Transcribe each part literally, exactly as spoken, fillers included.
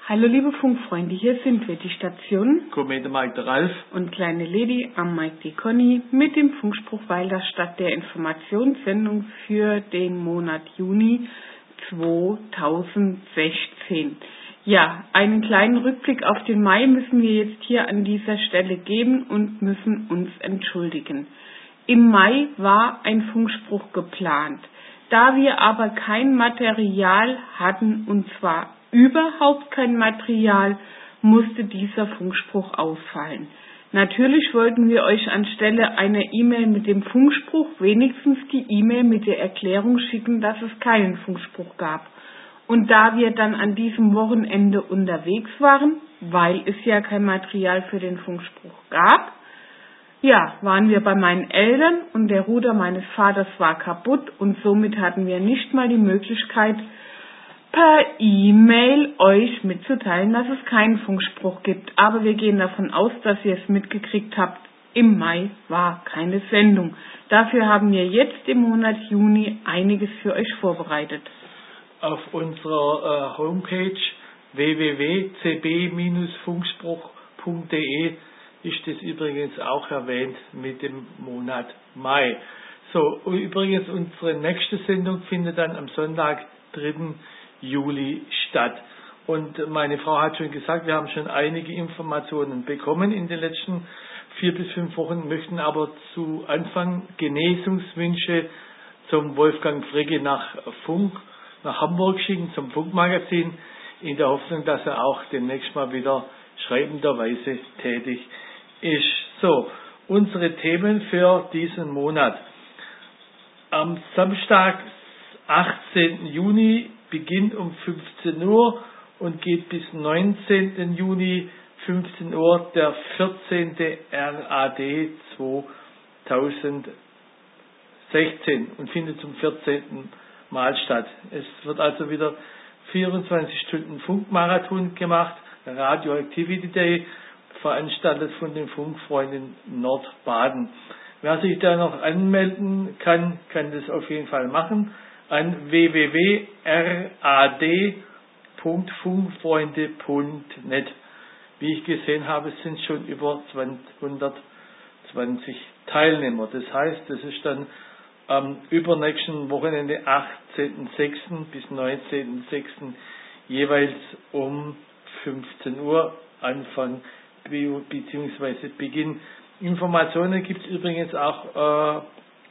Hallo liebe Funkfreunde, hier sind wir, die Station Kommete Mike der Ralf und kleine Lady am Mike die Conny mit dem Funkspruch Walderstadt, der Informationssendung für den Monat Juni zweitausendsechzehn. Ja, einen kleinen Rückblick auf den Mai müssen wir jetzt hier an dieser Stelle geben und müssen uns entschuldigen. Im Mai war ein Funkspruch geplant. Da wir aber kein Material hatten, und zwar überhaupt kein Material, musste dieser Funkspruch ausfallen. Natürlich wollten wir euch anstelle einer E-Mail mit dem Funkspruch wenigstens die E-Mail mit der Erklärung schicken, dass es keinen Funkspruch gab. Und da wir dann an diesem Wochenende unterwegs waren, weil es ja kein Material für den Funkspruch gab, ja, waren wir bei meinen Eltern und der Ruder meines Vaters war kaputt und somit hatten wir nicht mal die Möglichkeit, per E-Mail euch mitzuteilen, dass es keinen Funkspruch gibt. Aber wir gehen davon aus, dass ihr es mitgekriegt habt. Im Mai war keine Sendung. Dafür haben wir jetzt im Monat Juni einiges für euch vorbereitet. Auf unserer äh, Homepage w w w punkt c b Funkspruch punkt d e ist es übrigens auch erwähnt mit dem Monat Mai. So, übrigens unsere nächste Sendung findet dann am Sonntag, dritten Juli statt. Und meine Frau hat schon gesagt, wir haben schon einige Informationen bekommen in den letzten vier bis fünf Wochen, möchten aber zu Anfang Genesungswünsche zum Wolfgang Fricke nach Funk, nach Hamburg schicken, zum Funkmagazin, in der Hoffnung, dass er auch demnächst mal wieder schreibenderweise tätig ist. So, unsere Themen für diesen Monat. Am Samstag, achtzehnten Juni, beginnt um fünfzehn Uhr und geht bis neunzehnten Juni, fünfzehn Uhr, der vierzehnte R A D zweitausendsechzehn und findet zum vierzehnten Mal statt. Es wird also wieder vierundzwanzig Stunden Funkmarathon gemacht, Radio Activity Day, veranstaltet von den Funkfreunden Nordbaden. Wer sich da noch anmelden kann, kann das auf jeden Fall machen an w w w punkt r a d punkt funkfreunde punkt net. Wie ich gesehen habe, es sind schon über hundertzwanzig Teilnehmer. Das heißt, das ist dann am übernächsten Wochenende, achtzehnten sechsten bis neunzehnten sechsten jeweils um fünfzehn Uhr Anfang bzw. Beginn. Informationen gibt es übrigens auch äh,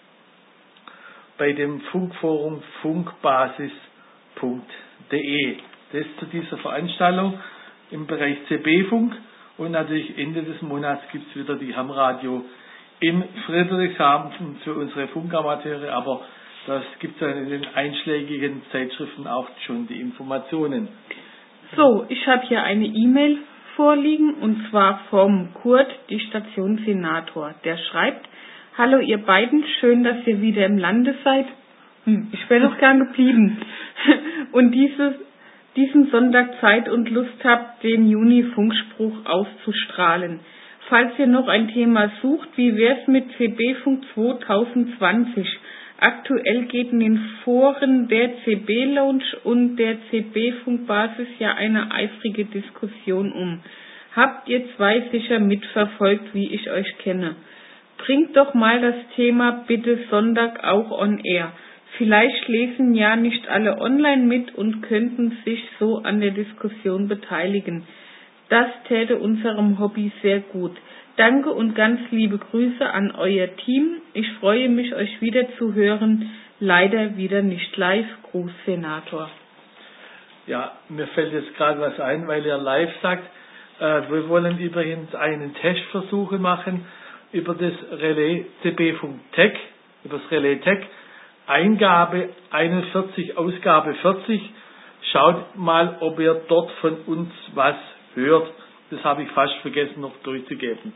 bei dem Funkforum funkbasis punkt d e. Das zu dieser Veranstaltung im Bereich C B-Funk und natürlich Ende des Monats gibt es wieder die Ham-Radio in Friedrichshafen für unsere Funkamateure, aber das gibt es in den einschlägigen Zeitschriften auch schon die Informationen. So, ich habe hier eine E-Mail vorliegen und zwar vom Kurt, die Station Senator. Der schreibt: Hallo ihr beiden, schön, dass ihr wieder im Lande seid. Hm, ich wäre doch gern geblieben. Und dieses, diesen Sonntag Zeit und Lust habt, den Juni-Funkspruch auszustrahlen. Falls ihr noch ein Thema sucht, wie wär's mit C B-Funk zweitausendzwanzig? Aktuell geht in den Foren der C B-Lounge und der C B-Funkbasis ja eine eifrige Diskussion um. Habt ihr zwei sicher mitverfolgt, wie ich euch kenne. Bringt doch mal das Thema bitte Sonntag auch on air. Vielleicht lesen ja nicht alle online mit und könnten sich so an der Diskussion beteiligen. Das täte unserem Hobby sehr gut. Danke und ganz liebe Grüße an euer Team. Ich freue mich, euch wieder zu hören. Leider wieder nicht live. Gruß, Senator. Ja, mir fällt jetzt gerade was ein, weil ihr live sagt. Äh, wir wollen übrigens einen Testversuch machen über das Relais C B-Funk Tech, über das Relais Tech. Eingabe einundvierzig, Ausgabe vierzig. Schaut mal, ob ihr dort von uns was hört. Das habe ich fast vergessen noch durchzugeben.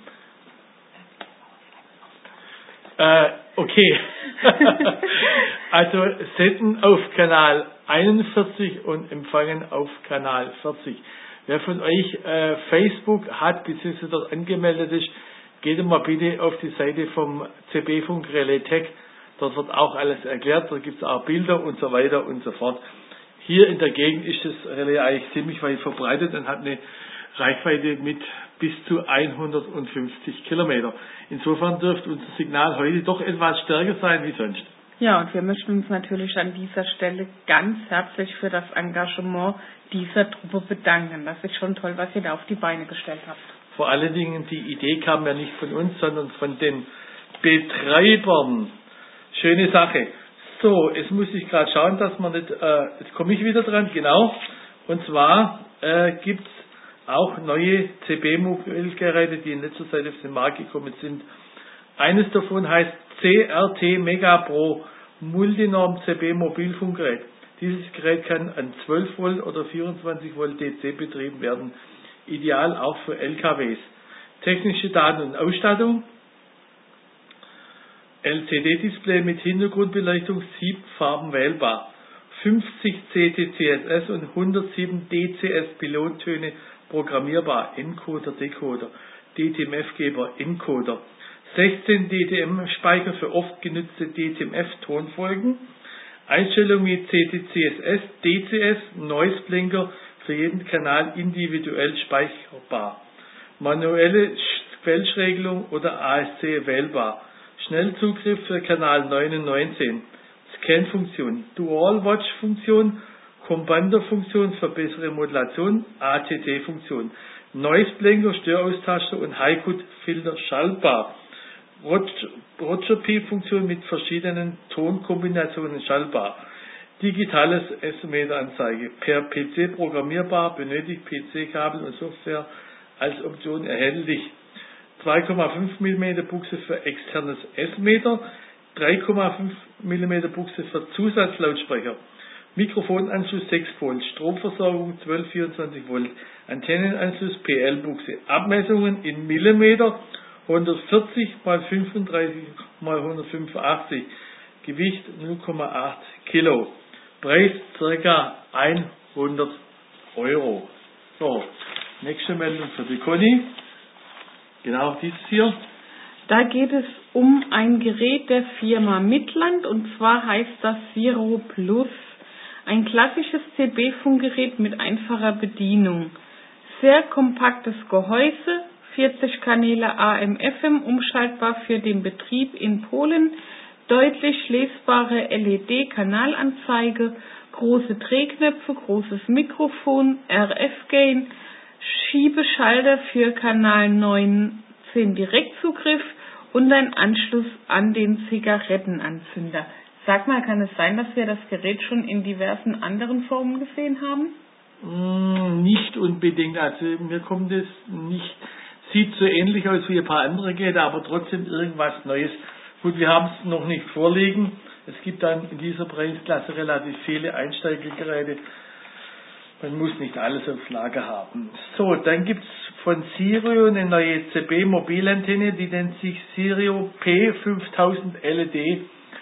Äh, okay. Also senden auf Kanal einundvierzig und empfangen auf Kanal vierzig. Wer von euch äh, Facebook hat bzw. dort angemeldet ist, geht mal bitte auf die Seite vom C B-Funk Relais Tech. Dort wird auch alles erklärt, da gibt es auch Bilder und so weiter und so fort. Hier in der Gegend ist das Relais eigentlich ziemlich weit verbreitet und hat eine Reichweite mit bis zu hundertfünfzig Kilometer. Insofern dürfte unser Signal heute doch etwas stärker sein wie sonst. Ja, und wir möchten uns natürlich an dieser Stelle ganz herzlich für das Engagement dieser Truppe bedanken. Das ist schon toll, was ihr da auf die Beine gestellt habt. Vor allen Dingen, die Idee kam ja nicht von uns, sondern von den Betreibern. Schöne Sache. So, jetzt muss ich gerade schauen, dass man nicht, äh, jetzt komme ich wieder dran, genau. Und zwar äh, gibt es auch neue C B-Mobilgeräte, die in letzter Zeit auf den Markt gekommen sind. Eines davon heißt C R T Mega Pro Multinorm C B Mobilfunkgerät. Dieses Gerät kann an zwölf Volt oder vierundzwanzig Volt D C betrieben werden. Ideal auch für L K Ws. Technische Daten und Ausstattung. L C D-Display mit Hintergrundbeleuchtung, sieben Farben wählbar. fünfzig C T C S S und hundertsieben D C S Pilottöne programmierbar. Encoder, Decoder. D T M F-Geber, Encoder. sechzehn D T M-Speicher für oft genutzte D T M F-Tonfolgen. Einstellung mit C T C S S, D C S, Noise Blinker für jeden Kanal individuell speicherbar. Manuelle Quellschregelung oder A S C wählbar. Schnellzugriff für Kanal neun und neunzehn. Scan-Funktion, Dual-Watch-Funktion, Kommando-Funktion für bessere Modulation, A T T-Funktion. Noise-Blinker, Störaustaster und Highcut-Filter schaltbar. Roger-P-Funktion mit verschiedenen Tonkombinationen schaltbar. Digitales S-Meter-Anzeige. Per P C programmierbar, benötigt P C-Kabel und Software als Option erhältlich. zwei Komma fünf Millimeter Buchse für externes S-Meter, drei Komma fünf Millimeter Buchse für Zusatzlautsprecher. Mikrofonanschluss sechs Volt, Stromversorgung zwölf vierundzwanzig Volt, Antennenanschluss P L-Buchse. Abmessungen in Millimeter, hundertvierzig mal fünfunddreißig mal hundertfünfundachtzig, Gewicht null Komma acht Kilo, Preis ca. hundert Euro. So, nächste Meldung für die Conny. Genau dieses hier. Da geht es um ein Gerät der Firma Midland und zwar heißt das Zero Plus. Ein klassisches C B-Funkgerät mit einfacher Bedienung. Sehr kompaktes Gehäuse, vierzig Kanäle A M F M, umschaltbar für den Betrieb in Polen, deutlich lesbare L E D-Kanalanzeige, große Drehknöpfe, großes Mikrofon, R F-Gain, Schiebeschalter für Kanal neunzehn Direktzugriff und ein Anschluss an den Zigarettenanzünder. Sag mal, kann es sein, dass wir das Gerät schon in diversen anderen Formen gesehen haben? Mm, nicht unbedingt. Also mir kommt es nicht, sieht so ähnlich aus wie ein paar andere Geräte, aber trotzdem irgendwas Neues. Gut, wir haben es noch nicht vorliegen. Es gibt dann in dieser Preisklasse relativ viele Einsteigergeräte. Man muss nicht alles auf Lager haben. So, dann gibt es von Sirio eine neue C B-Mobilantenne, die nennt sich Sirio P fünftausend L E D.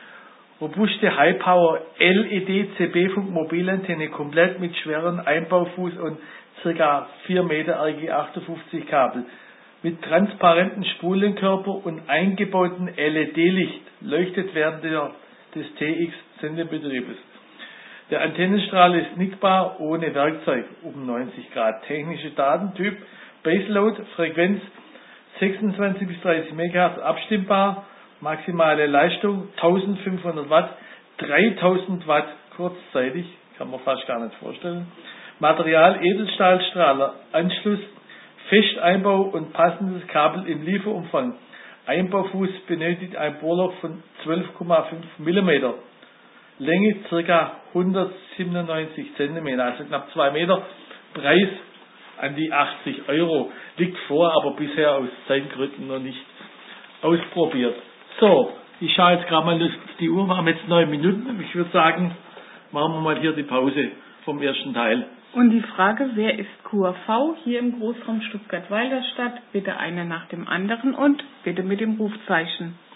Robuste High-Power L E D C B-Funk-Mobilantenne, komplett mit schweren Einbaufuß und ca. vier Meter R G achtundfünfzig Kabel. Mit transparenten Spulenkörper und eingebauten L E D-Licht, leuchtet während der, des T X-Sendebetriebes. Der Antennenstrahl ist nickbar, ohne Werkzeug, um neunzig Grad. Technische Datentyp, Baseload, Frequenz sechsundzwanzig bis dreißig Megahertz abstimmbar, maximale Leistung eintausendfünfhundert Watt, dreitausend Watt kurzzeitig, kann man fast gar nicht vorstellen. Material Edelstahlstrahler, Anschluss, Festeinbau und passendes Kabel im Lieferumfang. Einbaufuß benötigt ein Bohrloch von zwölf Komma fünf Millimeter. Länge ca. hundertsiebenundneunzig Zentimeter, also knapp zwei Meter. Preis an die achtzig Euro. Liegt vor, aber bisher aus Zeitgründen noch nicht ausprobiert. So, ich schaue jetzt gerade mal auf die Uhr, wir haben jetzt neun Minuten. Ich würde sagen, machen wir mal hier die Pause vom ersten Teil. Und die Frage, wer ist Q R V hier im Großraum Stuttgart-Weilerstadt? Bitte einer nach dem anderen und bitte mit dem Rufzeichen.